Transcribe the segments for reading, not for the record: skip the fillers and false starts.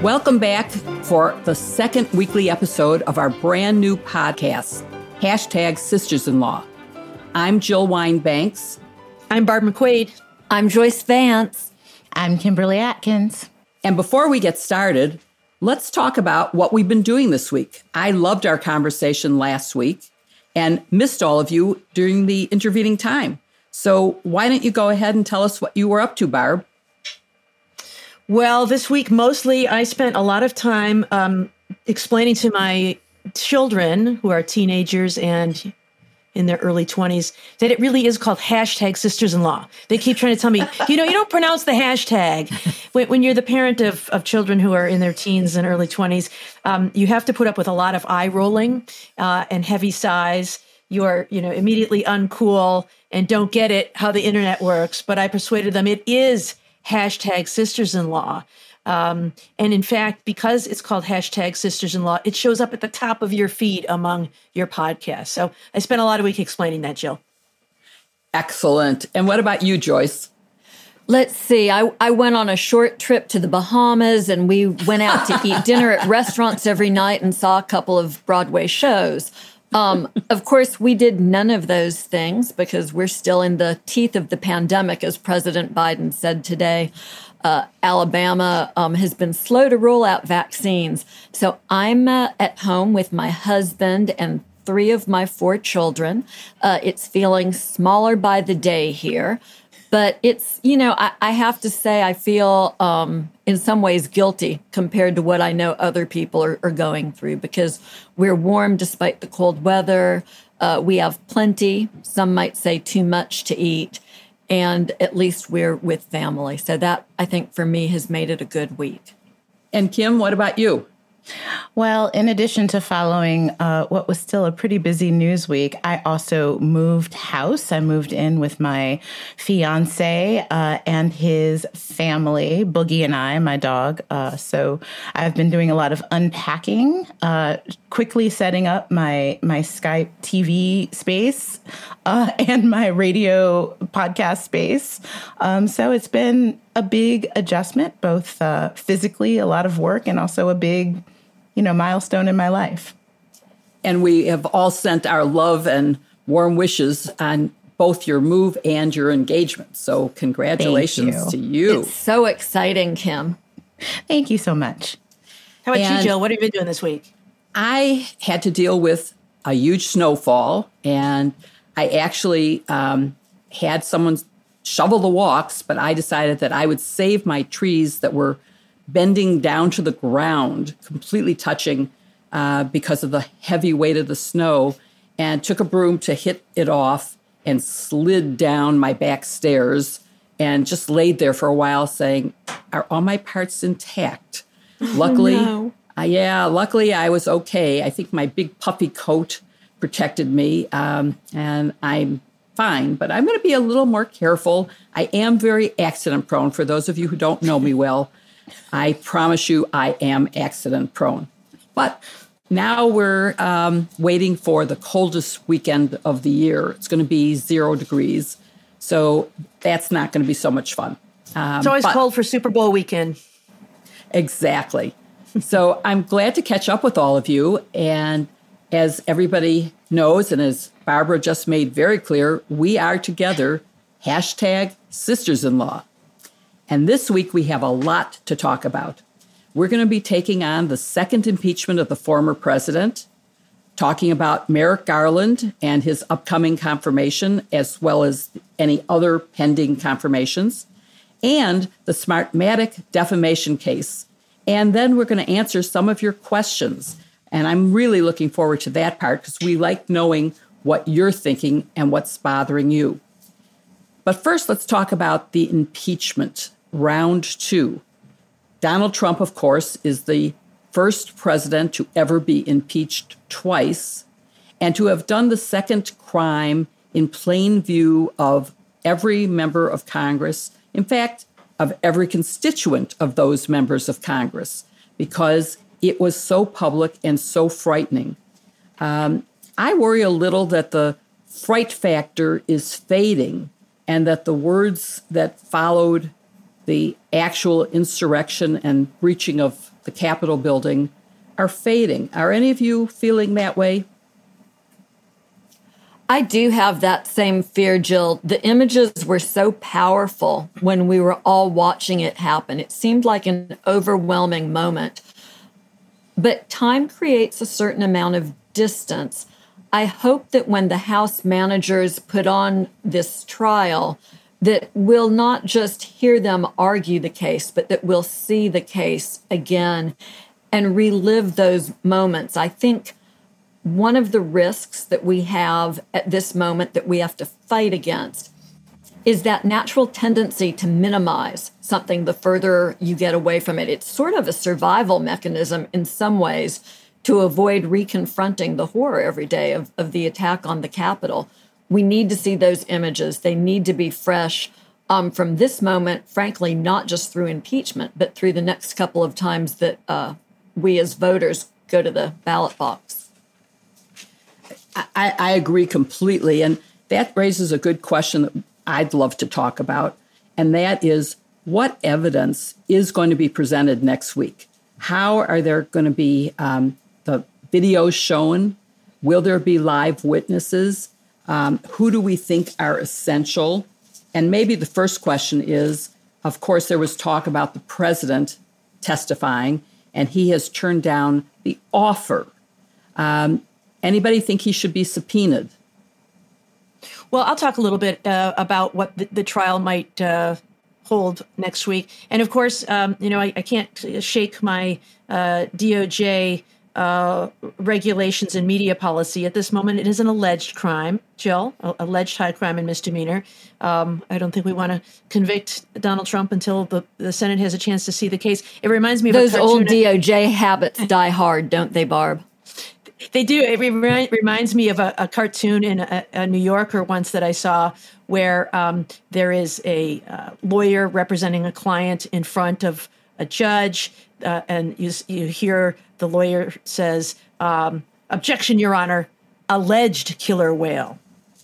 Welcome back for the second weekly episode of our brand new podcast, #Sisters-in-Law. I'm Jill Wine-Banks. I'm Barb McQuaid. I'm Joyce Vance. I'm Kimberly Atkins. And before we get started, let's talk about what we've been doing this week. I loved our conversation last week and missed all of you during the intervening time. So why don't you go ahead and tell us what you were up to, Barb? Well, this week, mostly I spent a lot of time explaining to my children, who are teenagers and in their early 20s, that it really is called #Sisters-in-Law. They keep trying to tell me, you don't pronounce the hashtag. When you're the parent of children who are in their teens and early 20s, you have to put up with a lot of eye rolling and heavy sighs. You're, immediately uncool and don't get it how the internet works. But I persuaded them it is #Sisters-in-Law. And in fact, because it's called #Sisters-in-Law, it shows up at the top of your feed among your podcasts. So I spent a lot of week explaining that, Jill. Excellent. And what about you, Joyce? Let's see. I went on a short trip to the Bahamas, and we went out to eat dinner at restaurants every night and saw a couple of Broadway shows. Of course, we did none of those things because we're still in the teeth of the pandemic, as President Biden said today. Alabama has been slow to roll out vaccines. So I'm at home with my husband and 3 of my 4 children. It's feeling smaller by the day here. But it's, I have to say I feel in some ways guilty compared to what I know other people are going through because we're warm despite the cold weather. We have plenty, some might say too much to eat, and at least we're with family. So that, I think, for me has made it a good week. And Kim, what about you? Well, in addition to following what was still a pretty busy news week, I also moved house. I moved in with my fiance and his family, Boogie and I, my dog. So I've been doing a lot of unpacking, quickly setting up my Skype TV space and my radio podcast space. So it's been a big adjustment, both physically, a lot of work, and also a big milestone in my life. And we have all sent our love and warm wishes on both your move and your engagement. So congratulations to you. It's so exciting, Kim. Thank you so much. How about you, Jill? What have you been doing this week? I had to deal with a huge snowfall, and I actually had someone shovel the walks, but I decided that I would save my trees that were bending down to the ground, completely touching because of the heavy weight of the snow, and took a broom to hit it off and slid down my back stairs and just laid there for a while saying, are all my parts intact? Luckily, luckily I was okay. I think my big puffy coat protected me, and I'm fine, but I'm going to be a little more careful. I am very accident prone. For those of you who don't know me well, I promise you I am accident prone. But now we're waiting for the coldest weekend of the year. It's going to be 0 degrees. So that's not going to be so much fun. It's always cold for Super Bowl weekend. Exactly. So I'm glad to catch up with all of you. And as everybody knows, and as Barbara just made very clear, we are together, #Sisters-in-Law. And this week we have a lot to talk about. We're going to be taking on the second impeachment of the former president, talking about Merrick Garland and his upcoming confirmation, as well as any other pending confirmations, and the Smartmatic defamation case. And then we're going to answer some of your questions. And I'm really looking forward to that part because we like knowing what you're thinking and what's bothering you. But first, let's talk about the impeachment. Round 2. Donald Trump, of course, is the first president to ever be impeached twice and to have done the second crime in plain view of every member of Congress, in fact, of every constituent of those members of Congress, because it was so public and so frightening. I worry a little that the fright factor is fading and that the words that followed the actual insurrection and breaching of the Capitol building are fading. Are any of you feeling that way? I do have that same fear, Jill. The images were so powerful when we were all watching it happen. It seemed like an overwhelming moment. But time creates a certain amount of distance. I hope that when the House managers put on this trial, that we'll not just hear them argue the case, but that we'll see the case again and relive those moments. I think one of the risks that we have at this moment that we have to fight against is that natural tendency to minimize something the further you get away from it. It's sort of a survival mechanism in some ways to avoid reconfronting the horror every day of the attack on the Capitol. We need to see those images. They need to be fresh from this moment, frankly, not just through impeachment, but through the next couple of times that we as voters go to the ballot box. I agree completely. And that raises a good question that I'd love to talk about. And that is, what evidence is going to be presented next week? How are there going to be the videos shown? Will there be live witnesses? Who do we think are essential? And maybe the first question is, of course, there was talk about the president testifying, and he has turned down the offer. Anybody think he should be subpoenaed? Well, I'll talk a little bit about what the trial might hold next week. And of course, I can't shake my DOJ regulations and media policy. At this moment, it is an alleged crime, Jill, alleged high crime and misdemeanor. I don't think we want to convict Donald Trump until the Senate has a chance to see the case. It reminds me of those old DOJ habits die hard, don't they, Barb? They do. It reminds me of a cartoon in a New Yorker once that I saw where there is a lawyer representing a client in front of a judge, and you hear the lawyer says, "Objection, Your Honor, alleged killer whale."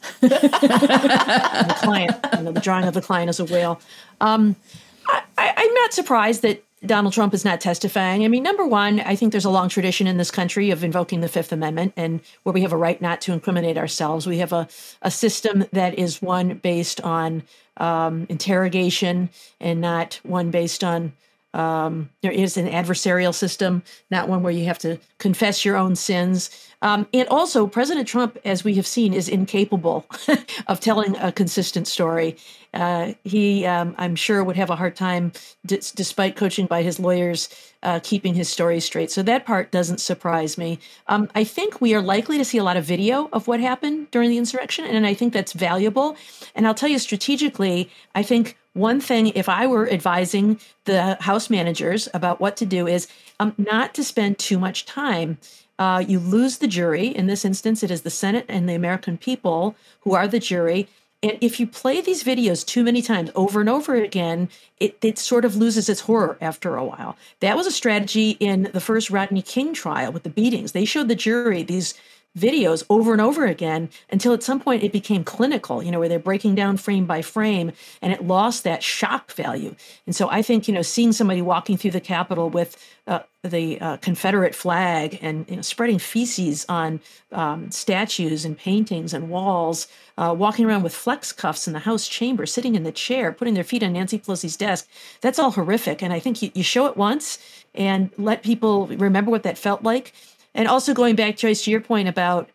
The client, the drawing of the client as a whale. I'm not surprised that Donald Trump is not testifying. I mean, number one, I think there's a long tradition in this country of invoking the Fifth Amendment, and where we have a right not to incriminate ourselves. We have a system that is one based on interrogation and not one based on there is an adversarial system, not one where you have to confess your own sins. And also, President Trump, as we have seen, is incapable of telling a consistent story. He, I'm sure, would have a hard time, despite coaching by his lawyers, keeping his story straight. So that part doesn't surprise me. I think we are likely to see a lot of video of what happened during the insurrection, and I think that's valuable. And I'll tell you strategically, I think one thing, if I were advising the House managers about what to do, is not to spend too much time. You lose the jury. In this instance, it is the Senate and the American people who are the jury. And if you play these videos too many times over and over again, it sort of loses its horror after a while. That was a strategy in the first Rodney King trial with the beatings. They showed the jury these videos over and over again until at some point it became clinical, where they're breaking down frame by frame, and it lost that shock value. And so I think, seeing somebody walking through the Capitol with the Confederate flag and spreading feces on statues and paintings and walls, walking around with flex cuffs in the House chamber, sitting in the chair, putting their feet on Nancy Pelosi's desk, that's all horrific. And I think you show it once and let people remember what that felt like. And also going back, Joyce, to your point about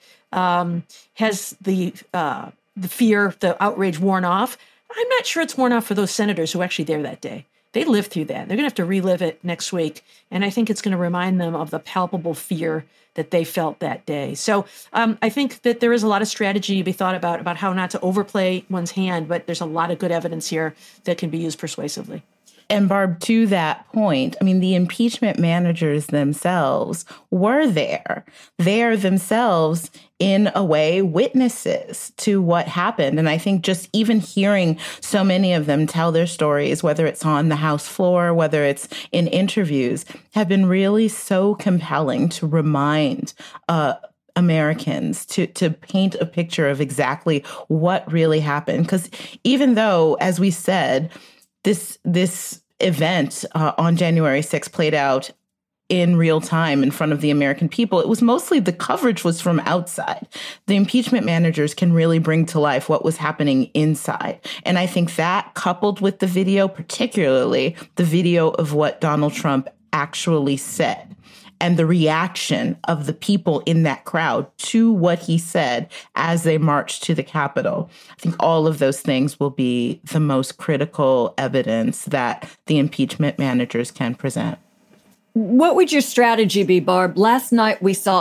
has the fear, the outrage worn off? I'm not sure it's worn off for those senators who were actually there that day. They lived through that. They're going to have to relive it next week. And I think it's going to remind them of the palpable fear that they felt that day. So I think that there is a lot of strategy to be thought about how not to overplay one's hand, but there's a lot of good evidence here that can be used persuasively. And Barb, to that point, I mean, the impeachment managers themselves were there. They are themselves, in a way, witnesses to what happened. And I think just even hearing so many of them tell their stories, whether it's on the House floor, whether it's in interviews, have been really so compelling to remind Americans to paint a picture of exactly what really happened. Because even though, as we said, this event on January 6th played out in real time in front of the American people. It was mostly the coverage was from outside. The impeachment managers can really bring to life what was happening inside. And I think that, coupled with the video, particularly the video of what Donald Trump actually said and the reaction of the people in that crowd to what he said as they marched to the Capitol, I think all of those things will be the most critical evidence that the impeachment managers can present. What would your strategy be, Barb? Last night we saw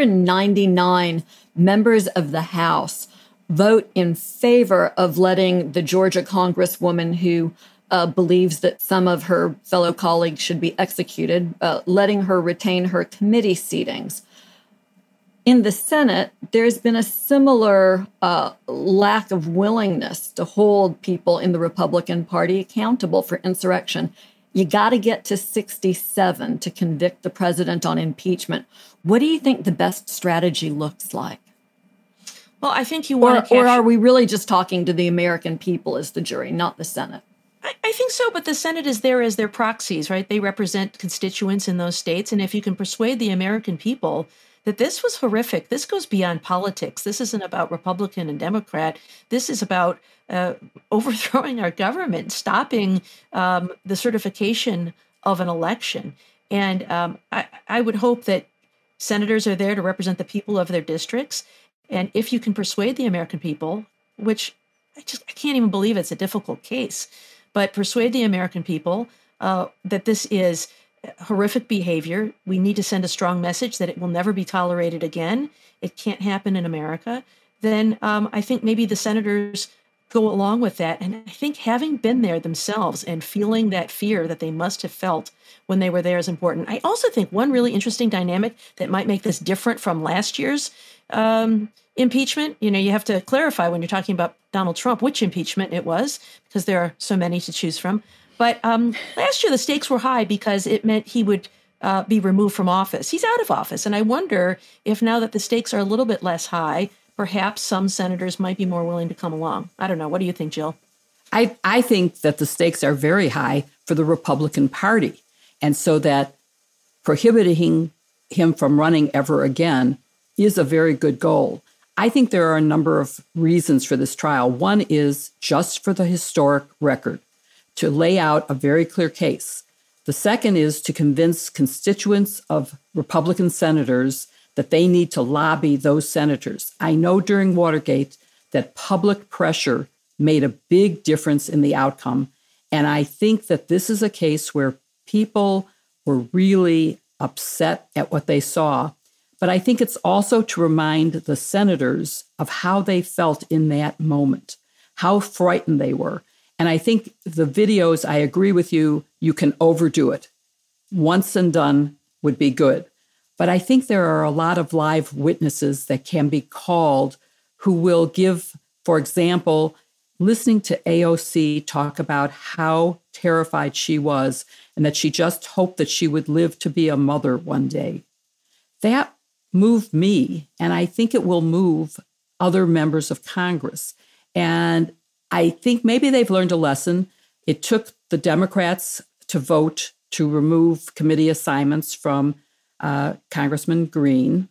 199 members of the House vote in favor of letting the Georgia Congresswoman who believes that some of her fellow colleagues should be executed, letting her retain her committee seatings. In the Senate, there's been a similar lack of willingness to hold people in the Republican Party accountable for insurrection. You got to get to 67 to convict the president on impeachment. What do you think the best strategy looks like? Well, I think you want to or are we really just talking to the American people as the jury, not the Senate? I think so, but the Senate is there as their proxies, right? They represent constituents in those states. And if you can persuade the American people that this was horrific, this goes beyond politics. This isn't about Republican and Democrat. This is about overthrowing our government, stopping the certification of an election. And I would hope that senators are there to represent the people of their districts. And if you can persuade the American people, which I can't even believe it's a difficult case, but persuade the American people that this is horrific behavior. We need to send a strong message that it will never be tolerated again. It can't happen in America. Then I think maybe the senators go along with that. And I think having been there themselves and feeling that fear that they must have felt when they were there is important. I also think one really interesting dynamic that might make this different from last year's impeachment, you have to clarify when you're talking about Donald Trump, which impeachment it was, because there are so many to choose from. But last year, the stakes were high because it meant he would be removed from office. He's out of office. And I wonder if now that the stakes are a little bit less high, perhaps some senators might be more willing to come along. I don't know. What do you think, Jill? I think that the stakes are very high for the Republican Party. And so that prohibiting him from running ever again is a very good goal. I think there are a number of reasons for this trial. One is just for the historic record, to lay out a very clear case. The second is to convince constituents of Republican senators that they need to lobby those senators. I know during Watergate that public pressure made a big difference in the outcome. And I think that this is a case where people were really upset at what they saw. But I think it's also to remind the senators of how they felt in that moment, how frightened they were. And I think the videos, I agree with you, you can overdo it. Once and done would be good. But I think there are a lot of live witnesses that can be called who will give, for example, listening to AOC talk about how terrified she was and that she just hoped that she would live to be a mother one day. That moved me, and I think it will move other members of Congress. And I think maybe they've learned a lesson. It took the Democrats to vote to remove committee assignments from Congressman Green,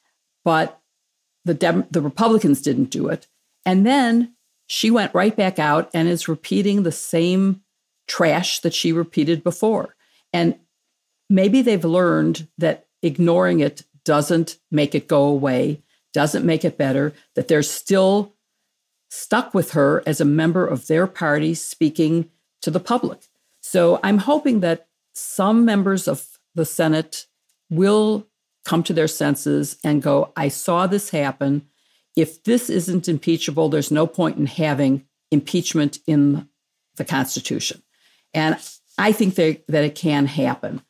but the Republicans didn't do it. And then she went right back out and is repeating the same trash that she repeated before. And maybe they've learned that ignoring it doesn't make it go away, doesn't make it better, that they're still stuck with her as a member of their party speaking to the public. So I'm hoping that some members of the Senate will come to their senses and go, I saw this happen. If this isn't impeachable, there's no point in having impeachment in the Constitution. And I think that it can happen.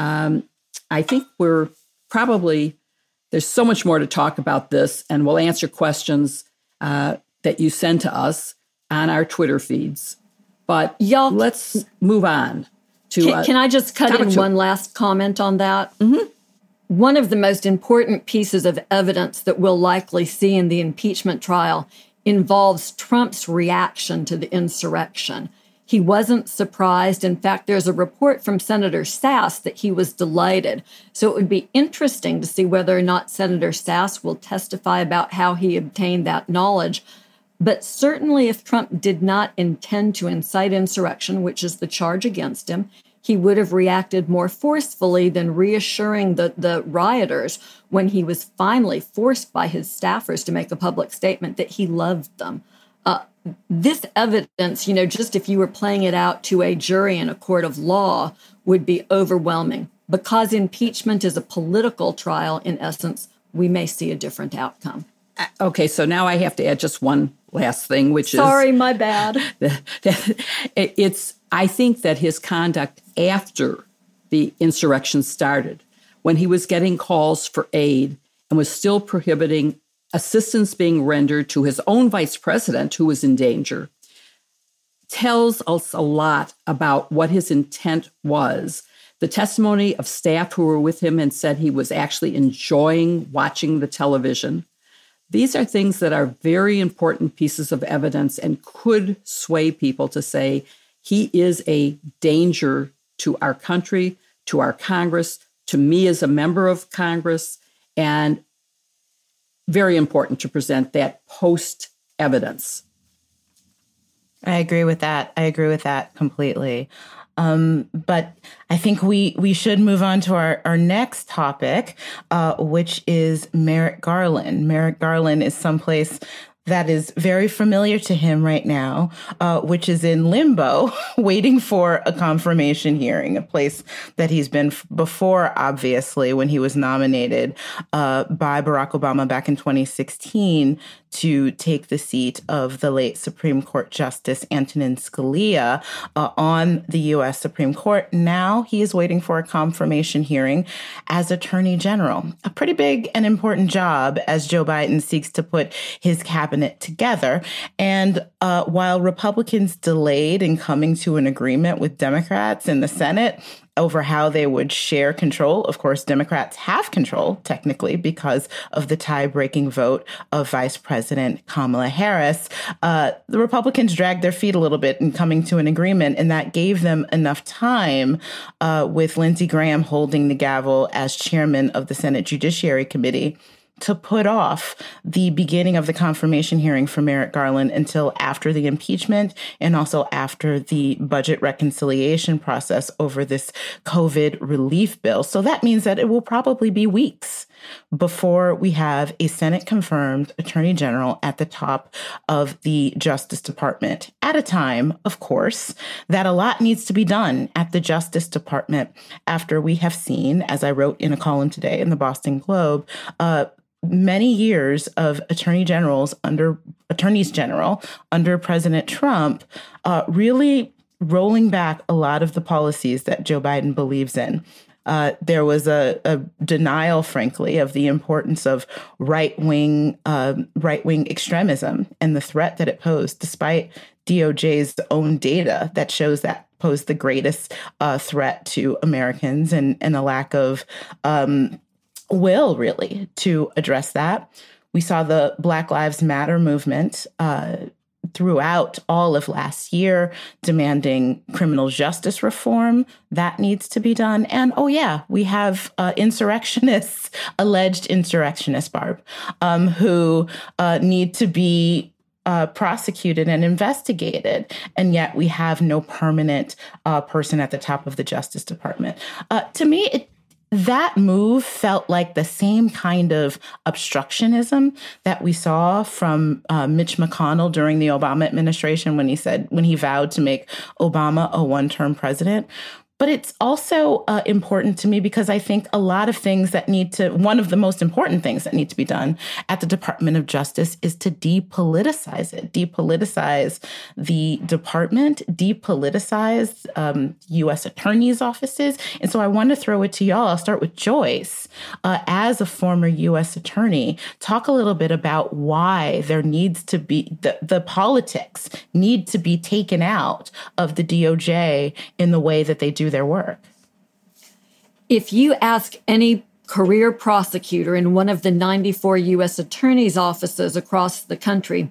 I think we're probably, there's so much more to talk about this, and we'll answer questions that you send to us on our Twitter feeds. But let's move on to... Can I just cut in one last comment on that? Mm-hmm. One of the most important pieces of evidence that we'll likely see in the impeachment trial involves Trump's reaction to the insurrection. He wasn't surprised. In fact, there's a report from Senator Sass that he was delighted. So it would be interesting to see whether or not Senator Sass will testify about how he obtained that knowledge. But certainly if Trump did not intend to incite insurrection, which is the charge against him, he would have reacted more forcefully than reassuring the rioters when he was finally forced by his staffers to make a public statement that he loved them. This evidence, just if you were playing it out to a jury in a court of law, would be overwhelming. Because impeachment is a political trial, in essence, we may see a different outcome. Okay, so now I have to add just one last thing, which Sorry, my bad. I think that his conduct after the insurrection started, when he was getting calls for aid and was still prohibiting assistance being rendered to his own vice president, who was in danger, tells us a lot about what his intent was. The testimony of staff who were with him and said he was actually enjoying watching the television. These are things that are very important pieces of evidence and could sway people to say he is a danger to our country, to our Congress, to me as a member of Congress, and very important to present that post evidence. I agree with that. I agree with that completely. But I think we should move on to our next topic, which is Merrick Garland. Merrick Garland is someplace that is very familiar to him right now, which is in limbo, waiting for a confirmation hearing, a place that he's been before, obviously, when he was nominated by Barack Obama back in 2016 to take the seat of the late Supreme Court Justice Antonin Scalia on the U.S. Supreme Court. Now he is waiting for a confirmation hearing as Attorney General, a pretty big and important job as Joe Biden seeks to put his cabinet together. And while Republicans delayed in coming to an agreement with Democrats in the Senate over how they would share control. Of course, Democrats have control, technically, because of the tie-breaking vote of Vice President Kamala Harris. The Republicans dragged their feet a little bit in coming to an agreement, and that gave them enough time with Lindsey Graham holding the gavel as chairman of the Senate Judiciary Committee to put off the beginning of the confirmation hearing for Merrick Garland until after the impeachment and also after the budget reconciliation process over this COVID relief bill. So that means that it will probably be weeks before we have a Senate-confirmed Attorney General at the top of the Justice Department, at a time, of course, that a lot needs to be done at the Justice Department after we have seen, as I wrote in a column today in the Boston Globe, many years of attorneys general under President Trump, really rolling back a lot of the policies that Joe Biden believes in. There was a denial, frankly, of the importance of right-wing extremism and the threat that it posed, despite DOJ's own data that shows that posed the greatest threat to Americans and a lack of will, really, to address that. We saw the Black Lives Matter movement throughout all of last year demanding criminal justice reform. That needs to be done. And, we have insurrectionists, alleged insurrectionists, Barb, who need to be prosecuted and investigated. And yet we have no permanent person at the top of the Justice Department. To me, that move felt like the same kind of obstructionism that we saw from Mitch McConnell during the Obama administration when he vowed to make Obama a one-term president. But it's also important to me because I think a lot of things one of the most important things that need to be done at the Department of Justice is to depoliticize it, depoliticize the department, depoliticize U.S. attorneys' offices. And so I want to throw it to y'all. I'll start with Joyce. As a former U.S. attorney, talk a little bit about why there needs to be the politics need to be taken out of the DOJ in the way that they do their work. If you ask any career prosecutor in one of the 94 U.S. attorneys' offices across the country,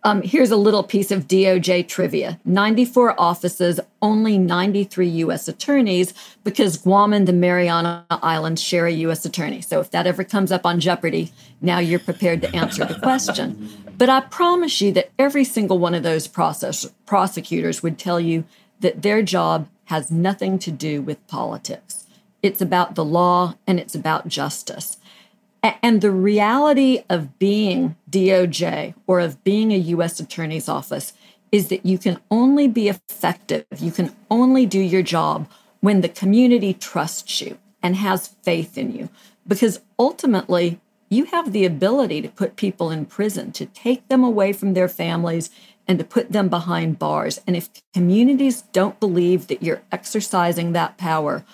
Here's a little piece of DOJ trivia. 94 offices, only 93 U.S. attorneys, because Guam and the Mariana Islands share a U.S. attorney. So if that ever comes up on Jeopardy, now you're prepared to answer the question. But I promise you that every single one of those prosecutors would tell you that their job has nothing to do with politics. It's about the law and it's about justice. And the reality of being DOJ or of being a U.S. Attorney's Office is that you can only be effective, you can only do your job when the community trusts you and has faith in you. Because ultimately, you have the ability to put people in prison, to take them away from their families and to put them behind bars. And if communities don't believe that you're exercising that power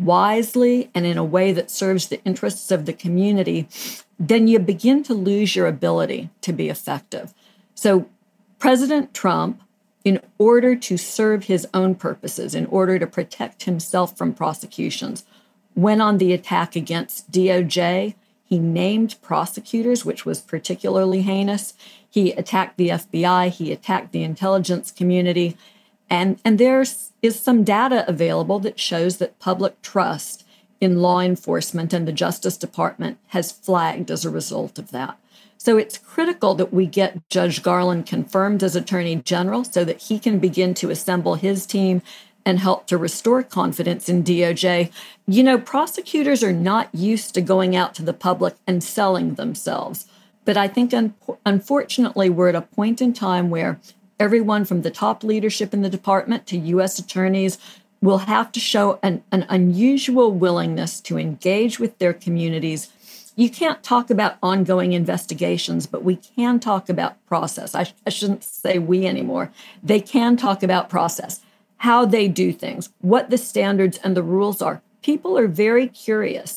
wisely and in a way that serves the interests of the community, then you begin to lose your ability to be effective. So President Trump, in order to serve his own purposes, in order to protect himself from prosecutions, went on the attack against DOJ. He named prosecutors, which was particularly heinous. He attacked the FBI. He attacked the intelligence community. And there is some data available that shows that public trust in law enforcement and the Justice Department has flagged as a result of that. So it's critical that we get Judge Garland confirmed as Attorney General so that he can begin to assemble his team and help to restore confidence in DOJ. You know, prosecutors are not used to going out to the public and selling themselves. But I think, unfortunately, we're at a point in time where everyone from the top leadership in the department to U.S. attorneys will have to show an unusual willingness to engage with their communities. You can't talk about ongoing investigations, but we can talk about process. I shouldn't say we anymore. They can talk about process, how they do things, what the standards and the rules are. People are very curious.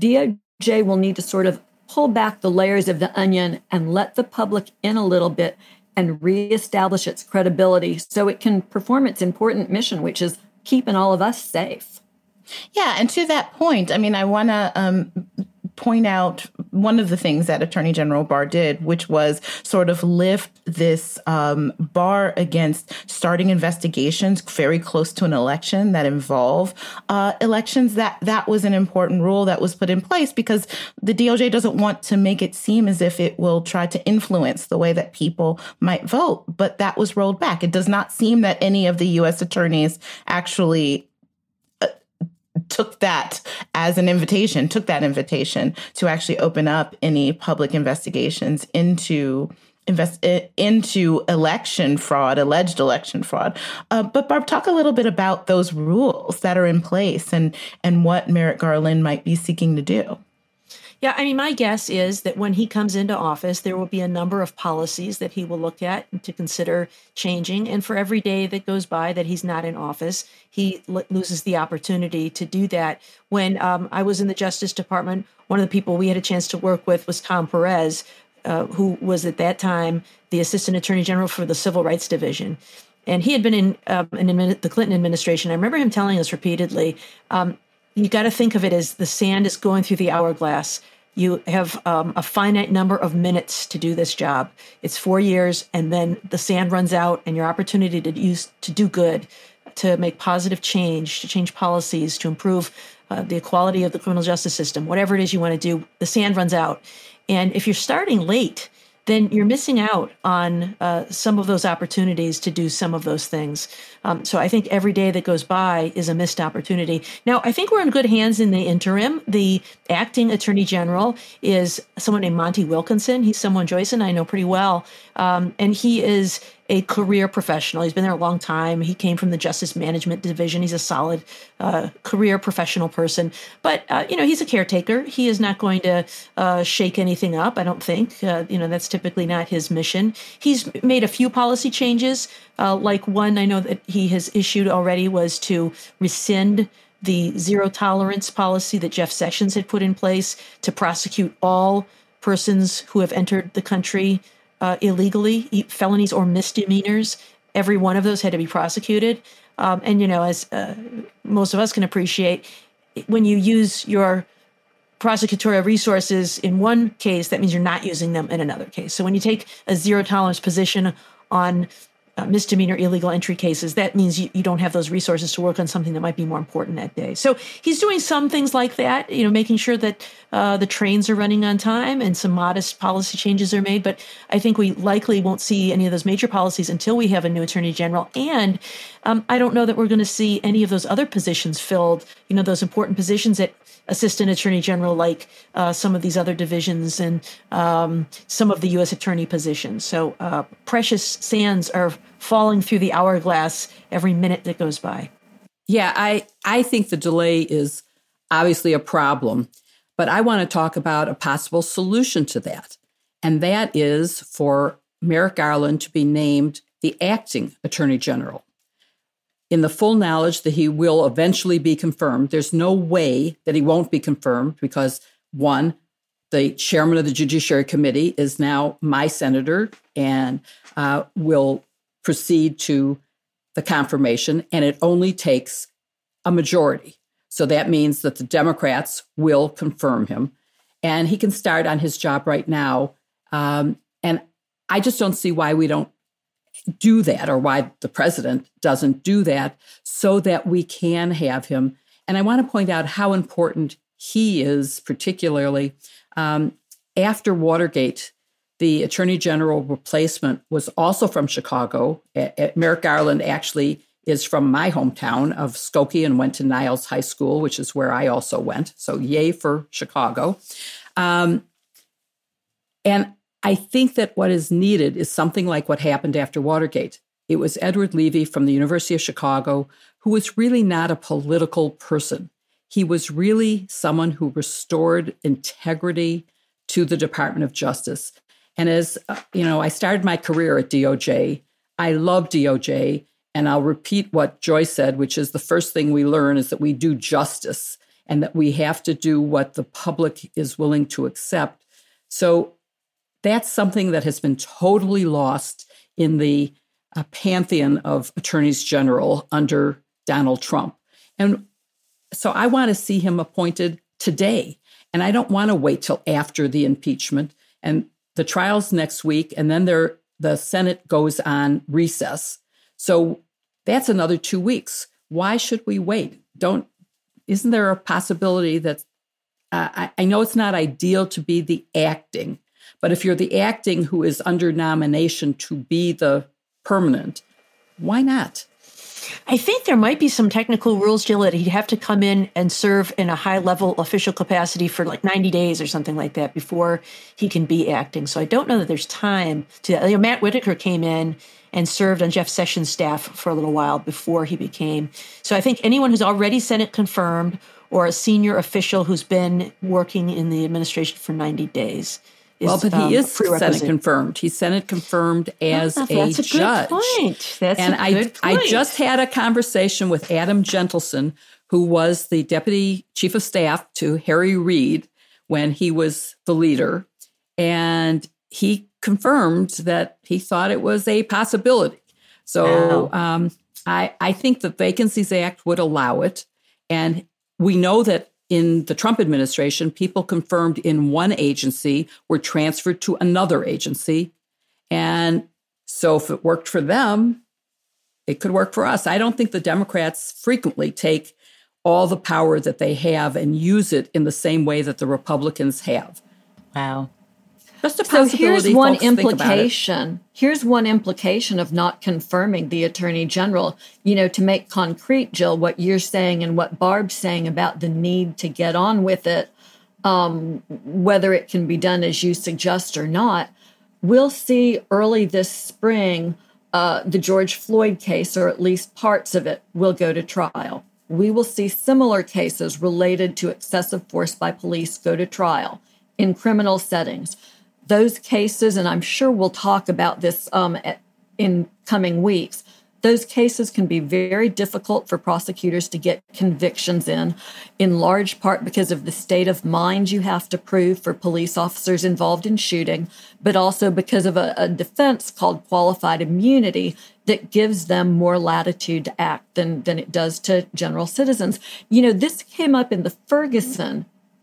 DOJ will need to sort of pull back the layers of the onion and let the public in a little bit and reestablish its credibility so it can perform its important mission, which is keeping all of us safe. Yeah. And to that point, I mean, I want to point out one of the things that Attorney General Barr did, which was sort of lift this bar against starting investigations very close to an election that involve elections. That was an important rule that was put in place because the DOJ doesn't want to make it seem as if it will try to influence the way that people might vote. But that was rolled back. It does not seem that any of the U.S. attorneys actually took that invitation to actually open up any public investigations into election fraud, alleged election fraud. But Barb, talk a little bit about those rules that are in place and what Merrick Garland might be seeking to do. Yeah, I mean, my guess is that when he comes into office, there will be a number of policies that he will look at and to consider changing. And for every day that goes by that he's not in office, he loses the opportunity to do that. When I was in the Justice Department, one of the people we had a chance to work with was Tom Perez, who was at that time the Assistant Attorney General for the Civil Rights Division. And he had been in the Clinton administration. I remember him telling us repeatedly, you got to think of it as the sand is going through the hourglass. You have a finite number of minutes to do this job. It's 4 years, and then the sand runs out, and your opportunity to do good, to make positive change, to change policies, to improve the equality of the criminal justice system, whatever it is you want to do, the sand runs out. And if you're starting late, then you're missing out on some of those opportunities to do some of those things. So I think every day that goes by is a missed opportunity. Now, I think we're in good hands in the interim. The acting attorney general is someone named Monty Wilkinson. He's someone Joyce and I know pretty well. And he is a career professional. He's been there a long time. He came from the Justice Management Division. He's a solid career professional person. But, he's a caretaker. He is not going to shake anything up, I don't think. That's typically not his mission. He's made a few policy changes. Like one I know that he has issued already was to rescind the zero tolerance policy that Jeff Sessions had put in place to prosecute all persons who have entered the country illegally, felonies or misdemeanors. Every one of those had to be prosecuted. As most of us can appreciate, when you use your prosecutorial resources in one case, that means you're not using them in another case. So when you take a zero tolerance position on misdemeanor illegal entry cases, that means you don't have those resources to work on something that might be more important that day. So he's doing some things like that, making sure that the trains are running on time and some modest policy changes are made. But I think we likely won't see any of those major policies until we have a new attorney general. And I don't know that we're going to see any of those other positions filled, those important positions at assistant attorney general, like some of these other divisions and some of the U.S. attorney positions. So precious sands are falling through the hourglass every minute that goes by. Yeah, I think the delay is obviously a problem, but I want to talk about a possible solution to that. And that is for Merrick Garland to be named the acting attorney general. In the full knowledge that he will eventually be confirmed, there's no way that he won't be confirmed because, one, the chairman of the Judiciary Committee is now my senator and will proceed to the confirmation, and it only takes a majority. So that means that the Democrats will confirm him, and he can start on his job right now. And I just don't see why we don't do that, or why the president doesn't do that, so that we can have him. And I want to point out how important he is, particularly after Watergate. The attorney general replacement was also from Chicago. Merrick Garland actually is from my hometown of Skokie and went to Niles High School, which is where I also went. So yay for Chicago. And I think that what is needed is something like what happened after Watergate. It was Edward Levy from the University of Chicago, who was really not a political person. He was really someone who restored integrity to the Department of Justice. And as I started my career at DOJ. I love DOJ, and I'll repeat what Joy said, which is the first thing we learn is that we do justice and that we have to do what the public is willing to accept. So that's something that has been totally lost in the pantheon of attorneys general under Donald Trump. And so I want to see him appointed today. And I don't want to wait till after the impeachment. And the trial's next week, and then the Senate goes on recess. So that's another 2 weeks. Why should we wait? Isn't there a possibility that, I know it's not ideal to be the acting, but if you're the acting who is under nomination to be the permanent, why not? I think there might be some technical rules, Jill, that he'd have to come in and serve in a high-level official capacity for like 90 days or something like that before he can be acting. So I don't know that there's time to that. Matt Whitaker came in and served on Jeff Sessions' staff for a little while before he became. So I think anyone who's already Senate confirmed or a senior official who's been working in the administration for 90 days but he is Senate confirmed. He's Senate confirmed as a judge. I just had a conversation with Adam Gentleson, who was the deputy chief of staff to Harry Reid when he was the leader. And he confirmed that he thought it was a possibility. So I think the Vacancies Act would allow it. And we know that in the Trump administration, people confirmed in one agency were transferred to another agency. And so if it worked for them, it could work for us. I don't think the Democrats frequently take all the power that they have and use it in the same way that the Republicans have. Wow. Just a possibility. So here's one implication. Here's one implication of not confirming the attorney general. To make concrete, Jill, what you're saying and what Barb's saying about the need to get on with it, whether it can be done as you suggest or not, we'll see early this spring the George Floyd case, or at least parts of it, will go to trial. We will see similar cases related to excessive force by police go to trial in criminal settings. Those cases, and I'm sure we'll talk about this in coming weeks, those cases can be very difficult for prosecutors to get convictions in large part because of the state of mind you have to prove for police officers involved in shooting, but also because of a defense called qualified immunity that gives them more latitude to act than it does to general citizens. This came up in the Ferguson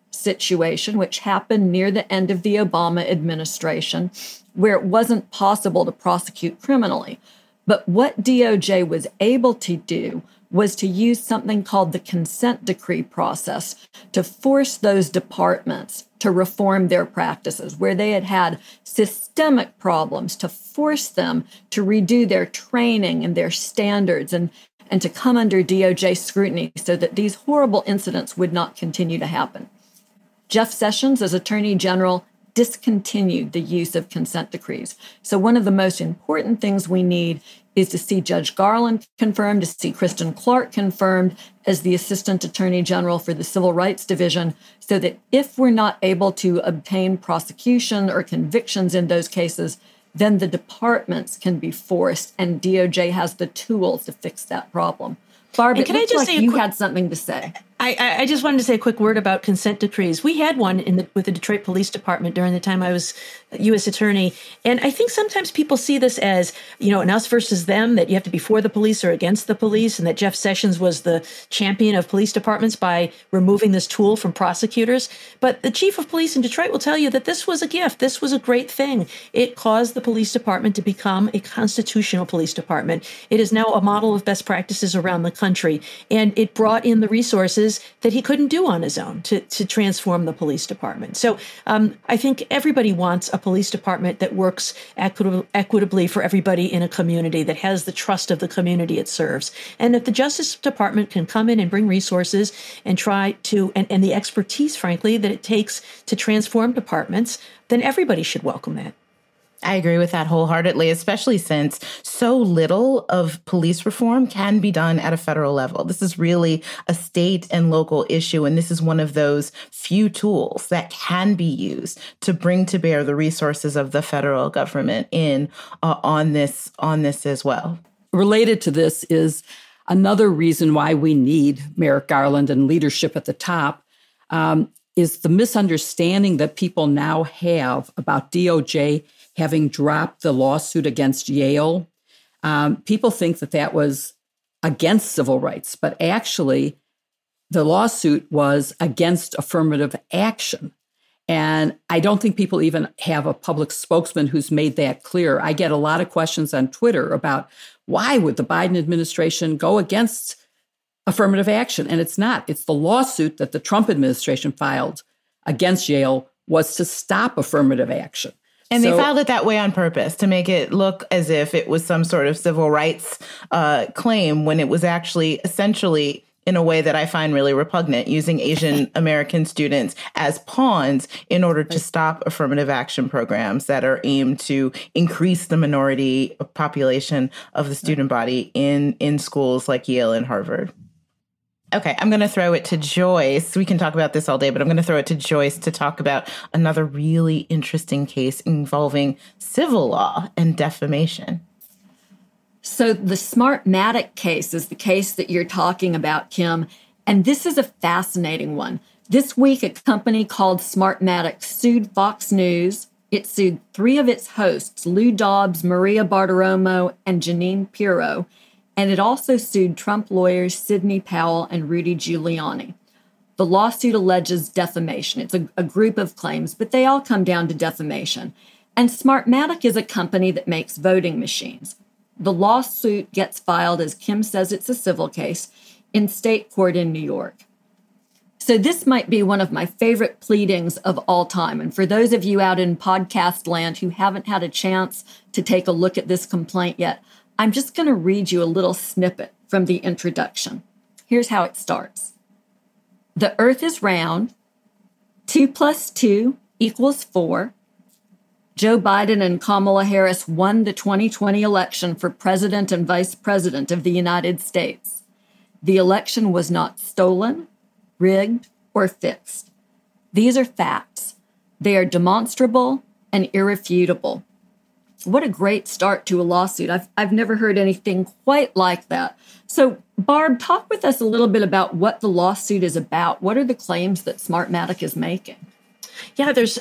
situation, which happened near the end of the Obama administration, where it wasn't possible to prosecute criminally. But what DOJ was able to do was to use something called the consent decree process to force those departments to reform their practices, where they had had systemic problems, to force them to redo their training and their standards and to come under DOJ scrutiny so that these horrible incidents would not continue to happen. Jeff Sessions, as Attorney General, discontinued the use of consent decrees. So one of the most important things we need is to see Judge Garland confirmed, to see Kristen Clarke confirmed as the Assistant Attorney General for the Civil Rights Division, so that if we're not able to obtain prosecution or convictions in those cases, then the departments can be forced, and DOJ has the tools to fix that problem. Barb, it looks like you had something to say. I just wanted to say a quick word about consent decrees. We had one with the Detroit Police Department during the time I was U.S. Attorney. And I think sometimes people see this as, an us versus them, that you have to be for the police or against the police, and that Jeff Sessions was the champion of police departments by removing this tool from prosecutors. But the chief of police in Detroit will tell you that this was a gift. This was a great thing. It caused the police department to become a constitutional police department. It is now a model of best practices around the country. And it brought in the resources that he couldn't do on his own to transform the police department. So I think everybody wants a police department that works equitably for everybody in a community, that has the trust of the community it serves. And if the Justice Department can come in and bring resources and try to, and the expertise, frankly, that it takes to transform departments, then everybody should welcome that. I agree with that wholeheartedly, especially since so little of police reform can be done at a federal level. This is really a state and local issue, and this is one of those few tools that can be used to bring to bear the resources of the federal government on this as well. Related to this is another reason why we need Merrick Garland and leadership at the top, is the misunderstanding that people now have about DOJ having dropped the lawsuit against Yale. People think that was against civil rights, but actually the lawsuit was against affirmative action. And I don't think people even have a public spokesman who's made that clear. I get a lot of questions on Twitter about why would the Biden administration go against affirmative action? And it's not. It's the lawsuit that the Trump administration filed against Yale was to stop affirmative action. And they filed it that way on purpose to make it look as if it was some sort of civil rights claim, when it was actually essentially, in a way that I find really repugnant, using Asian American students as pawns in order to stop affirmative action programs that are aimed to increase the minority population of the student body in schools like Yale and Harvard. Okay, I'm going to throw it to Joyce. We can talk about this all day, but I'm going to throw it to Joyce to talk about another really interesting case involving civil law and defamation. So the Smartmatic case is the case that you're talking about, Kim, and this is a fascinating one. This week, a company called Smartmatic sued Fox News. It sued 3 of its hosts, Lou Dobbs, Maria Bartiromo, and Jeanine Pirro. And it also sued Trump lawyers Sidney Powell and Rudy Giuliani. The lawsuit alleges defamation. It's a group of claims, but they all come down to defamation. And Smartmatic is a company that makes voting machines. The lawsuit gets filed, as Kim says, it's a civil case, in state court in New York. So this might be one of my favorite pleadings of all time. And for those of you out in podcast land who haven't had a chance to take a look at this complaint yet, I'm just going to read you a little snippet from the introduction. Here's how it starts. The earth is round. 2 + 2 = 4. Joe Biden and Kamala Harris won the 2020 election for president and vice president of the United States. The election was not stolen, rigged, or fixed. These are facts. They are demonstrable and irrefutable. What a great start to a lawsuit. I've never heard anything quite like that. So, Barb, talk with us a little bit about what the lawsuit is about. What are the claims that Smartmatic is making? Yeah, there's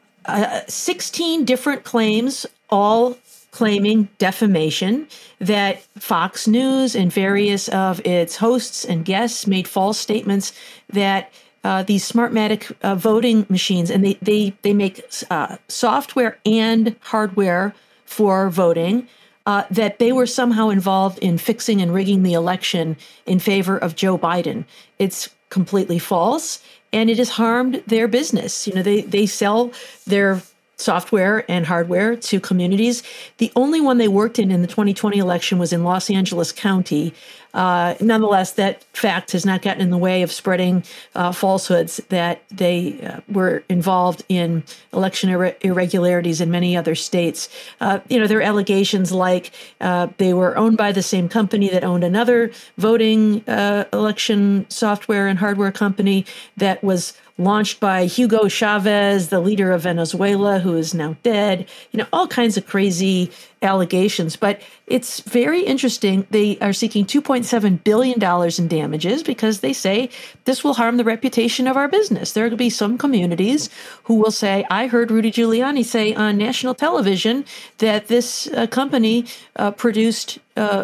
16 different claims, all claiming defamation, that Fox News and various of its hosts and guests made false statements that these Smartmatic voting machines, and they make software and hardware for voting, that they were somehow involved in fixing and rigging the election in favor of Joe Biden. It's completely false, and it has harmed their business. They sell their software and hardware to communities. The only one they worked in the 2020 election was in Los Angeles County. Nonetheless, that fact has not gotten in the way of spreading falsehoods that they were involved in election irregularities in many other states. There are allegations like they were owned by the same company that owned another voting election software and hardware company that was launched by Hugo Chavez, the leader of Venezuela, who is now dead. All kinds of crazy allegations. But it's very interesting. They are seeking $2.7 billion in damages because they say this will harm the reputation of our business. There will be some communities who will say, I heard Rudy Giuliani say on national television that this company produced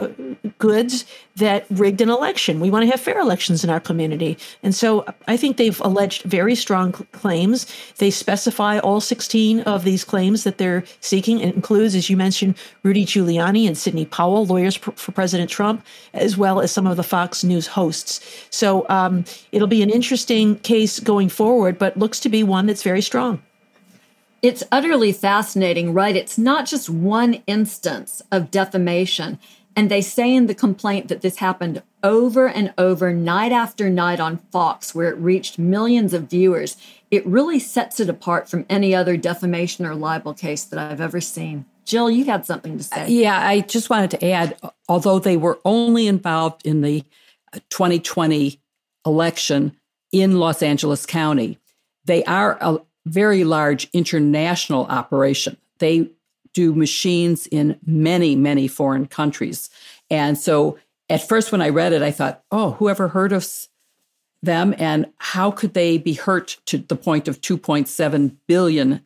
goods that rigged an election. We want to have fair elections in our community. And so I think they've alleged very strong claims. They specify all 16 of these claims that they're seeking. It includes, as you mentioned, Rudy Giuliani and Sidney Powell, lawyers for President Trump, as well as some of the Fox News hosts. So it'll be an interesting case going forward, but looks to be one that's very strong. It's utterly fascinating, right? It's not just one instance of defamation. And they say in the complaint that this happened over and over, night after night on Fox, where it reached millions of viewers. It really sets it apart from any other defamation or libel case that I've ever seen. Jill, you had something to say. Yeah, I just wanted to add, although they were only involved in the 2020 election in Los Angeles County, they are a very large international operation. They do machines in many, many foreign countries. And so at first when I read it, I thought, oh, whoever heard of them and how could they be hurt to the point of $2.7 billion?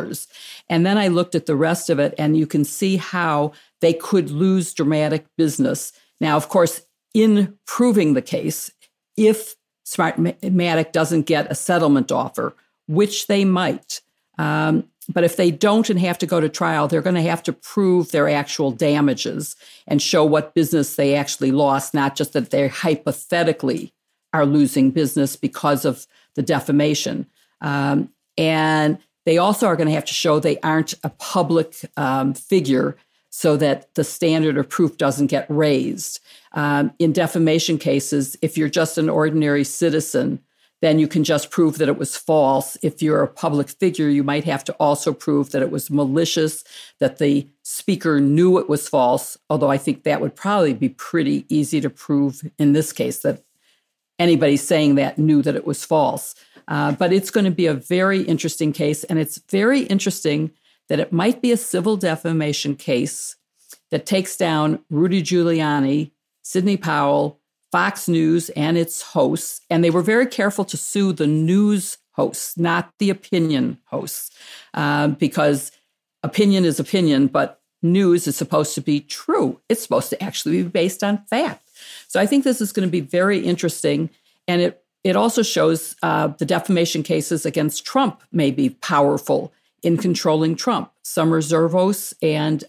And then I looked at the rest of it and you can see how they could lose dramatic business. Now, of course, in proving the case, if Smartmatic doesn't get a settlement offer, which they might, but if they don't and have to go to trial, they're going to have to prove their actual damages and show what business they actually lost, not just that they hypothetically are losing business because of the defamation. And they also are going to have to show they aren't a public figure so that the standard of proof doesn't get raised. In defamation cases, if you're just an ordinary citizen, then you can just prove that it was false. If you're a public figure, you might have to also prove that it was malicious, that the speaker knew it was false, although I think that would probably be pretty easy to prove in this case, that anybody saying that knew that it was false. But it's going to be a very interesting case, and it's very interesting that it might be a civil defamation case that takes down Rudy Giuliani, Sidney Powell, Fox News and its hosts, and they were very careful to sue the news hosts, not the opinion hosts, because opinion is opinion, but news is supposed to be true. It's supposed to actually be based on fact. So I think this is going to be very interesting, and it also shows the defamation cases against Trump may be powerful in controlling Trump. Summer Zervos and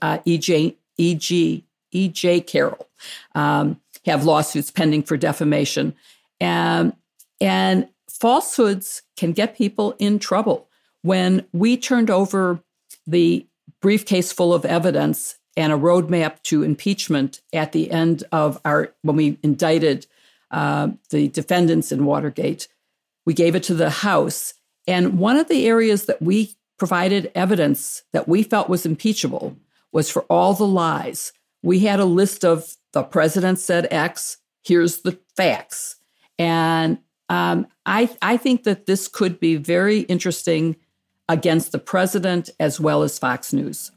E.J. Carroll have lawsuits pending for defamation. And falsehoods can get people in trouble. When we turned over the briefcase full of evidence and a roadmap to impeachment at the end of when we indicted the defendants in Watergate, we gave it to the House. And one of the areas that we provided evidence that we felt was impeachable was for all the lies. We had a list of the president said X, here's the facts. And I think that this could be very interesting against the president as well as Fox News.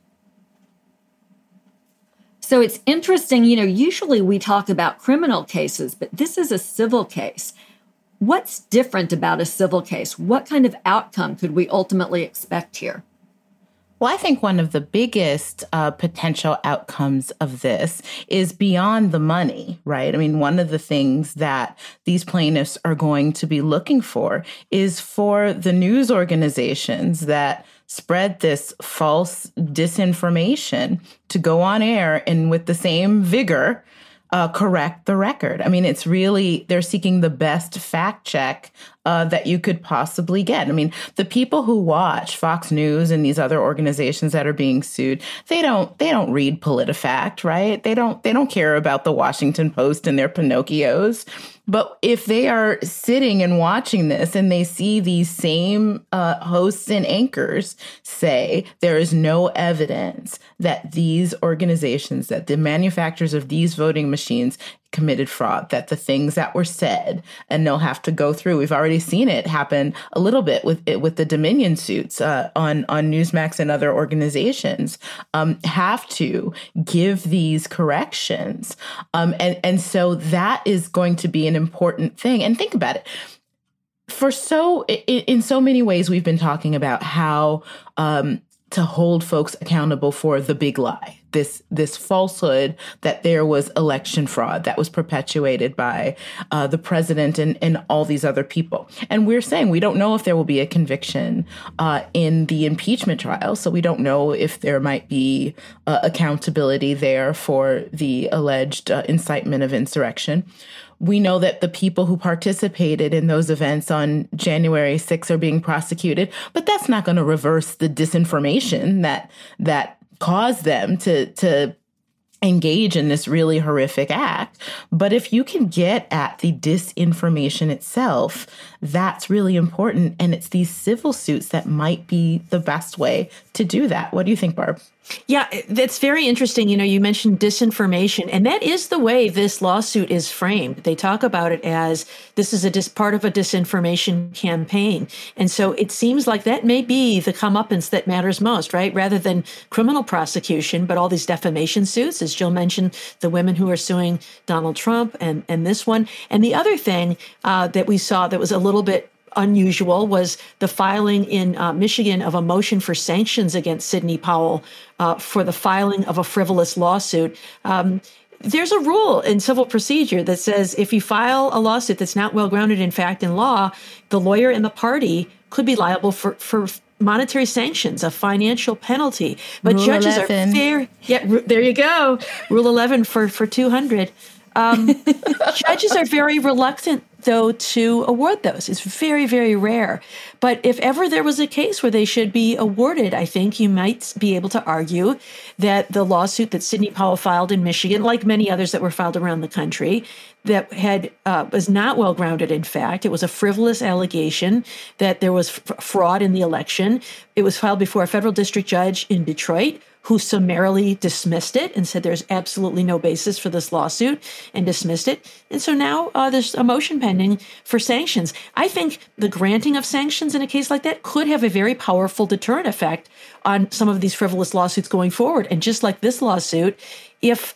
So it's interesting, usually we talk about criminal cases, but this is a civil case. What's different about a civil case? What kind of outcome could we ultimately expect here? Well, I think one of the biggest potential outcomes of this is beyond the money, right? I mean, one of the things that these plaintiffs are going to be looking for is for the news organizations that spread this false disinformation to go on air and with the same vigor correct the record. I mean, it's really, they're seeking the best fact check that you could possibly get. I mean, the people who watch Fox News and these other organizations that are being sued, they don't read PolitiFact, right? They don't care about the Washington Post and their Pinocchios. But if they are sitting and watching this and they see these same hosts and anchors say there is no evidence that these organizations, that the manufacturers of these voting machines committed fraud, that the things that were said, and they'll have to go through. We've already seen it happen a little bit with the Dominion suits on Newsmax and other organizations, have to give these corrections. And so that is going to be an important thing. And think about it. In so many ways, we've been talking about how to hold folks accountable for the big lie, this falsehood that there was election fraud that was perpetuated by the president and all these other people. And we're saying we don't know if there will be a conviction in the impeachment trial. So we don't know if there might be accountability there for the alleged incitement of insurrection. We know that the people who participated in those events on January 6th are being prosecuted, but that's not going to reverse the disinformation that caused them to engage in this really horrific act. But if you can get at the disinformation itself, that's really important. And it's these civil suits that might be the best way to do that. What do you think, Barb? Yeah, that's very interesting. You know, you mentioned disinformation, and that is the way this lawsuit is framed. They talk about it as this is part of a disinformation campaign. And so it seems like that may be the comeuppance that matters most, right? Rather than criminal prosecution, but all these defamation suits, as Jill mentioned, the women who are suing Donald Trump and this one. And the other thing that we saw that was a little bit unusual was the filing in Michigan of a motion for sanctions against Sidney Powell for the filing of a frivolous lawsuit. There's a rule in civil procedure that says if you file a lawsuit that's not well grounded in fact and law, the lawyer and the party could be liable for monetary sanctions, a financial penalty. But Rule judges 11. are fair. Yeah, there you go. Rule 11 for 200. Judges are very reluctant, though, to award those. It's very, very rare. But if ever there was a case where they should be awarded, I think you might be able to argue that the lawsuit that Sidney Powell filed in Michigan, like many others that were filed around the country, that was not well grounded in fact. It was a frivolous allegation that there was fraud in the election. It was filed before a federal district judge in Detroit, who summarily dismissed it and said there's absolutely no basis for this lawsuit and dismissed it. And so now there's a motion pending for sanctions. I think the granting of sanctions in a case like that could have a very powerful deterrent effect on some of these frivolous lawsuits going forward. And just like this lawsuit, if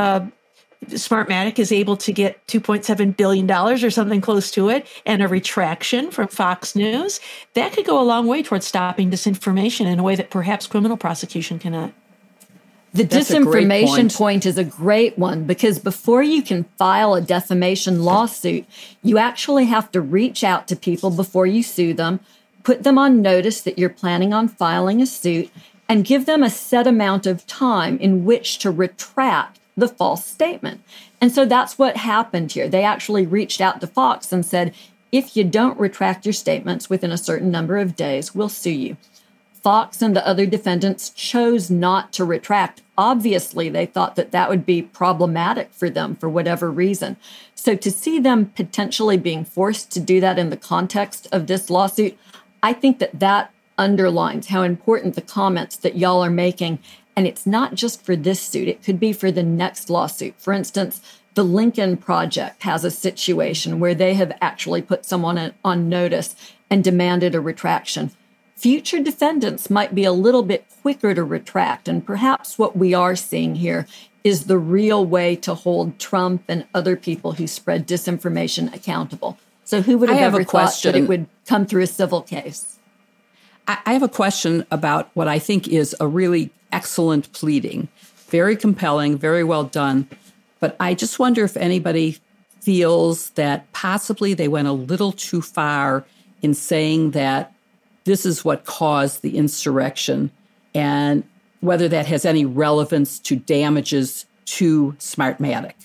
Smartmatic is able to get $2.7 billion or something close to it and a retraction from Fox News, that could go a long way towards stopping disinformation in a way that perhaps criminal prosecution cannot. The That's disinformation point is a great one because before you can file a defamation lawsuit, you actually have to reach out to people before you sue them, put them on notice that you're planning on filing a suit, and give them a set amount of time in which to retract the false statement. And so that's what happened here. They actually reached out to Fox and said, if you don't retract your statements within a certain number of days, we'll sue you. Fox and the other defendants chose not to retract. Obviously, they thought that that would be problematic for them for whatever reason. So to see them potentially being forced to do that in the context of this lawsuit, I think that that underlines how important the comments that y'all are making. And it's not just for this suit. It could be for the next lawsuit. For instance, the Lincoln Project has a situation where they have actually put someone on notice and demanded a retraction. Future defendants might be a little bit quicker to retract. And perhaps what we are seeing here is the real way to hold Trump and other people who spread disinformation accountable. So who would have ever thought that it would come through a civil case? I have a question about what I think is a really excellent pleading. Very compelling, very well done. But I just wonder if anybody feels that possibly they went a little too far in saying that this is what caused the insurrection, and whether that has any relevance to damages to Smartmatic.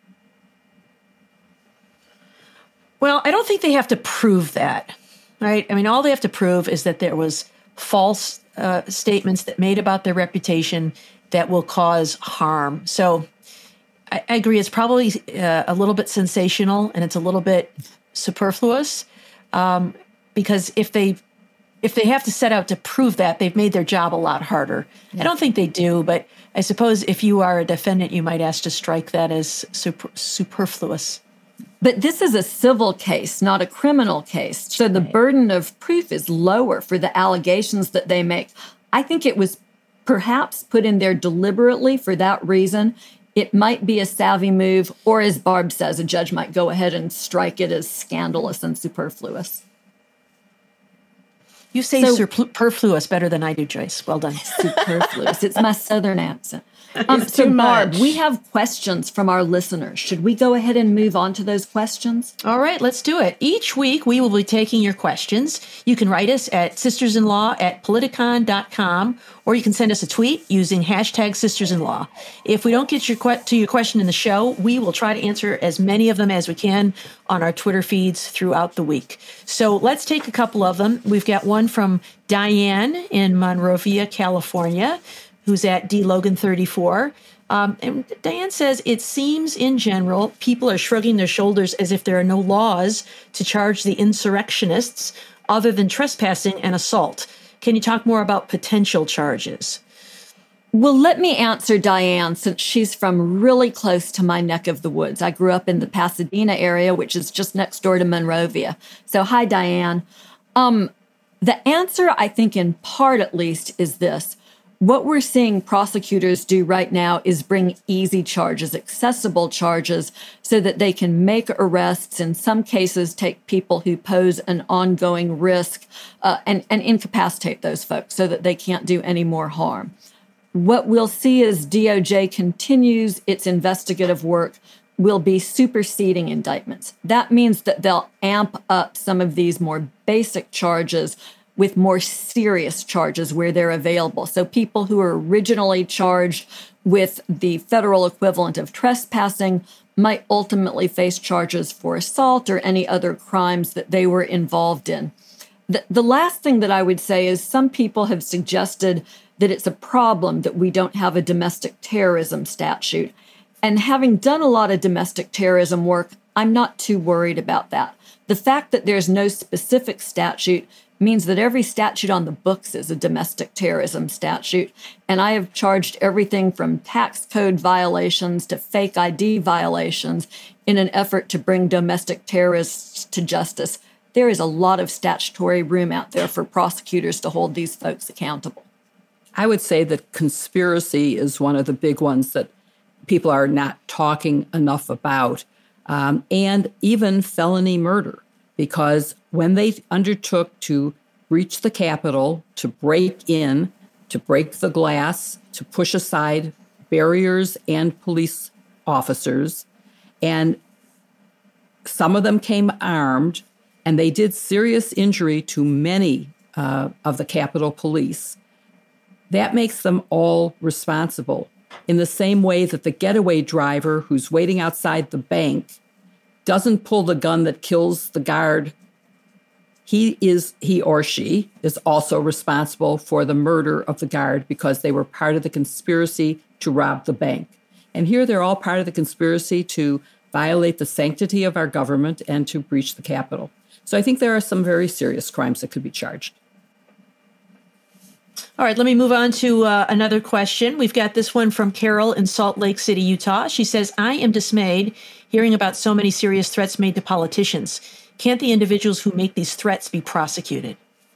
Well, I don't think they have to prove that, right? I mean, all they have to prove is that there was false statements that made about their reputation that will cause harm. So I agree. It's probably a little bit sensational and it's a little bit superfluous because if they have to set out to prove that, they've made their job a lot harder. Yeah. I don't think they do, but I suppose if you are a defendant, you might ask to strike that as superfluous. But this is a civil case, not a criminal case. So the burden of proof is lower for the allegations that they make. I think it was perhaps put in there deliberately for that reason. It might be a savvy move, or as Barb says, a judge might go ahead and strike it as scandalous and superfluous. You say superfluous better than I do, Joyce. Well done. Superfluous. It's my Southern accent. So, Barb, we have questions from our listeners. Should we go ahead and move on to those questions? All right, let's do it. Each week, we will be taking your questions. You can write us at sistersinlaw@politicon.com, or you can send us a tweet using hashtag sistersinlaw. If we don't get to your question in the show, we will try to answer as many of them as we can on our Twitter feeds throughout the week. So let's take a couple of them. We've got one from Diane in Monrovia, California, who's at DLogan34. And Diane says, it seems in general, people are shrugging their shoulders as if there are no laws to charge the insurrectionists other than trespassing and assault. Can you talk more about potential charges? Well, let me answer Diane, since she's from really close to my neck of the woods. I grew up in the Pasadena area, which is just next door to Monrovia. So hi, Diane. The answer, I think in part at least, is this. What we're seeing prosecutors do right now is bring easy charges, accessible charges, so that they can make arrests, in some cases take people who pose an ongoing risk and incapacitate those folks so that they can't do any more harm. What we'll see as DOJ continues its investigative work will be superseding indictments. That means that they'll amp up some of these more basic charges with more serious charges where they're available. So people who are originally charged with the federal equivalent of trespassing might ultimately face charges for assault or any other crimes that they were involved in. The last thing that I would say is some people have suggested that it's a problem that we don't have a domestic terrorism statute. And having done a lot of domestic terrorism work, I'm not too worried about that. The fact that there's no specific statute means that every statute on the books is a domestic terrorism statute. And I have charged everything from tax code violations to fake ID violations in an effort to bring domestic terrorists to justice. There is a lot of statutory room out there for prosecutors to hold these folks accountable. I would say that conspiracy is one of the big ones that people are not talking enough about, and even felony murder. Because when they undertook to breach the Capitol, to break in, to break the glass, to push aside barriers and police officers, and some of them came armed, and they did serious injury to many of the Capitol Police, that makes them all responsible. In the same way that the getaway driver who's waiting outside the bank doesn't pull the gun that kills the guard, he or she is also responsible for the murder of the guard because they were part of the conspiracy to rob the bank. And here they're all part of the conspiracy to violate the sanctity of our government and to breach the Capitol. So I think there are some very serious crimes that could be charged. All right, let me move on to another question. We've got this one from Carol in Salt Lake City, Utah. She says, I am dismayed hearing about so many serious threats made to politicians. Can't the individuals who make these threats be prosecuted?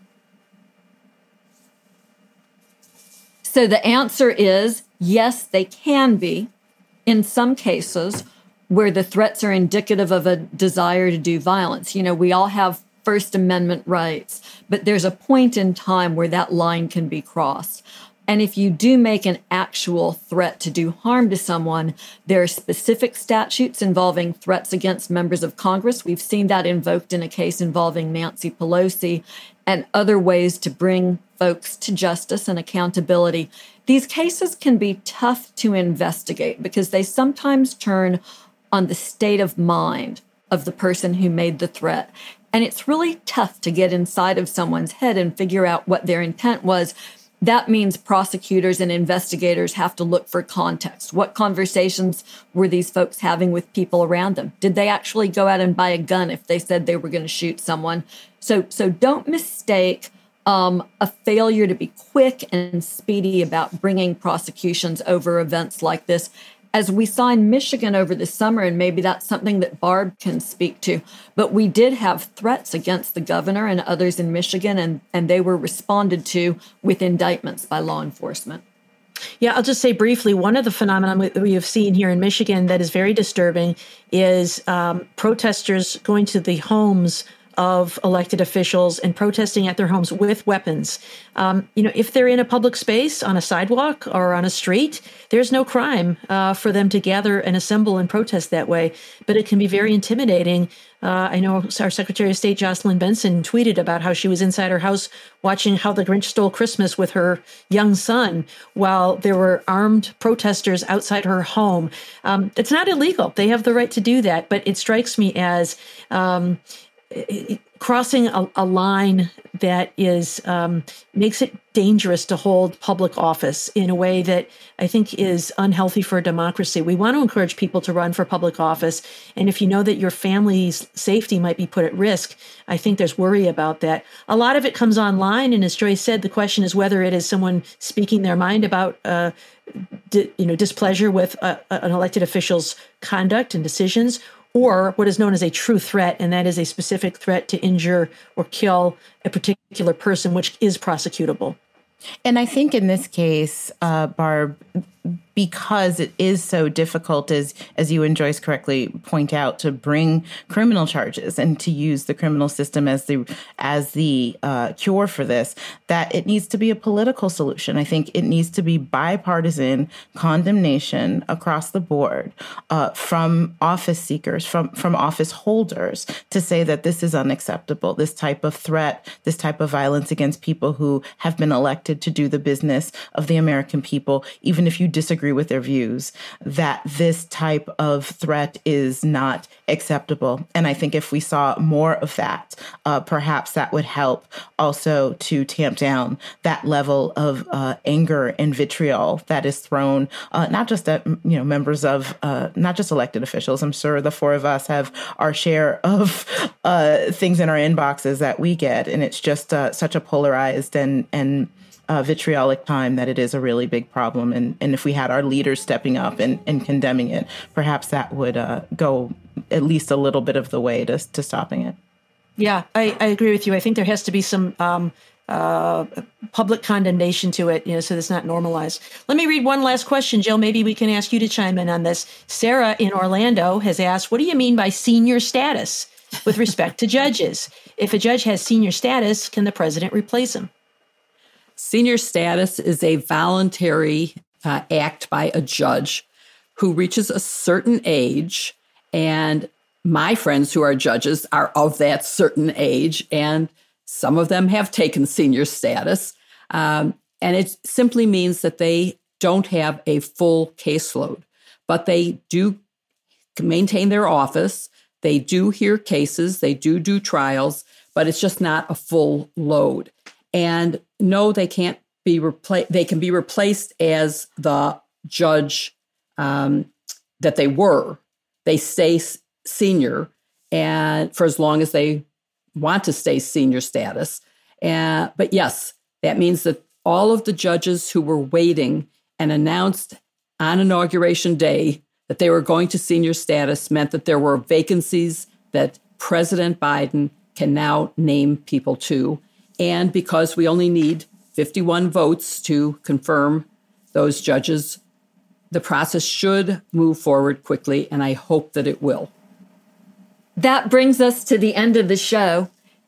So the answer is yes, they can be in some cases where the threats are indicative of a desire to do violence. You know, we all have First Amendment rights, but there's a point in time where that line can be crossed. And if you do make an actual threat to do harm to someone, there are specific statutes involving threats against members of Congress. We've seen that invoked in a case involving Nancy Pelosi, and other ways to bring folks to justice and accountability. These cases can be tough to investigate because they sometimes turn on the state of mind of the person who made the threat. And it's really tough to get inside of someone's head and figure out what their intent was. That means prosecutors and investigators have to look for context. What conversations were these folks having with people around them? Did they actually go out and buy a gun if they said they were going to shoot someone? So don't mistake a failure to be quick and speedy about bringing prosecutions over events like this. As we saw in Michigan over the summer, and maybe that's something that Barb can speak to, but we did have threats against the governor and others in Michigan, and they were responded to with indictments by law enforcement. Yeah, I'll just say briefly, one of the phenomena we have seen here in Michigan that is very disturbing is protesters going to the homes of elected officials and protesting at their homes with weapons. If they're in a public space, on a sidewalk or on a street, there's no crime for them to gather and assemble and protest that way. But it can be very intimidating. I know our Secretary of State, Jocelyn Benson, tweeted about how she was inside her house watching How the Grinch Stole Christmas with her young son while there were armed protesters outside her home. It's not illegal. They have the right to do that. But it strikes me as crossing a line that is makes it dangerous to hold public office in a way that I think is unhealthy for a democracy. We want to encourage people to run for public office. And if you know that your family's safety might be put at risk, I think there's worry about that. A lot of it comes online. And as Joy said, the question is whether it is someone speaking their mind about displeasure with an elected official's conduct and decisions, or what is known as a true threat, and that is a specific threat to injure or kill a particular person, which is prosecutable. And I think in this case, Barb, because it is so difficult, as you and Joyce correctly point out, to bring criminal charges and to use the criminal system as the cure for this, that it needs to be a political solution. I think it needs to be bipartisan condemnation across the board from office seekers, from office holders, to say that this is unacceptable. This type of threat, this type of violence against people who have been elected to do the business of the American people, even if you disagree with their views, that this type of threat is not acceptable. And I think if we saw more of that, perhaps that would help also to tamp down that level of anger and vitriol that is thrown not just at members of not just elected officials. I'm sure the four of us have our share of things in our inboxes that we get, and it's just such a polarized and vitriolic time that it is a really big problem. And if we had our leaders stepping up and condemning it, perhaps that would go at least a little bit of the way to stopping it. Yeah, I agree with you. I think there has to be some public condemnation to it, so it's not normalized. Let me read one last question, Jill. Maybe we can ask you to chime in on this. Sarah in Orlando has asked, what do you mean by senior status with respect to judges? If a judge has senior status, can the president replace him? Senior status is a voluntary act by a judge who reaches a certain age, and my friends who are judges are of that certain age, and some of them have taken senior status. And it simply means that they don't have a full caseload, but they do maintain their office. They do hear cases. They do trials, but it's just not a full load. And no, they can't be replaced. They can be replaced as the judge that they were. They stay senior, and for as long as they want to stay senior status. But yes, that means that all of the judges who were waiting and announced on Inauguration Day that they were going to senior status meant that there were vacancies that President Biden can now name people to. And because we only need 51 votes to confirm those judges, the process should move forward quickly, and I hope that it will. That brings us to the end of the show.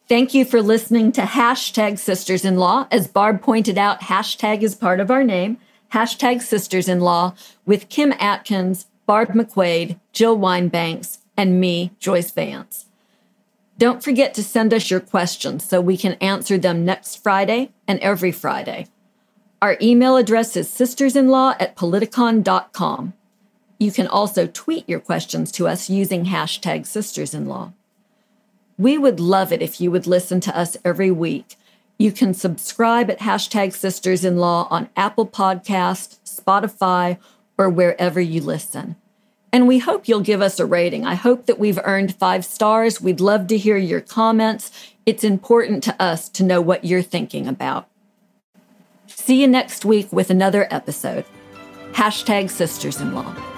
Thank you for listening to Hashtag Sisters-in-Law. As Barb pointed out, hashtag is part of our name. Hashtag Sisters-in-Law with Kim Atkins, Barb McQuaid, Jill Winebanks, and me, Joyce Vance. Don't forget to send us your questions so we can answer them next Friday and every Friday. Our email address is sistersinlaw@politicon.com. You can also tweet your questions to us using hashtag Sisters-in-Law. We would love it if you would listen to us every week. You can subscribe at hashtag Sisters-in-Law on Apple Podcasts, Spotify, or wherever you listen. And we hope you'll give us a rating. I hope that we've earned 5 stars. We'd love to hear your comments. It's important to us to know what you're thinking about. See you next week with another episode. Hashtag Sisters-in-Law.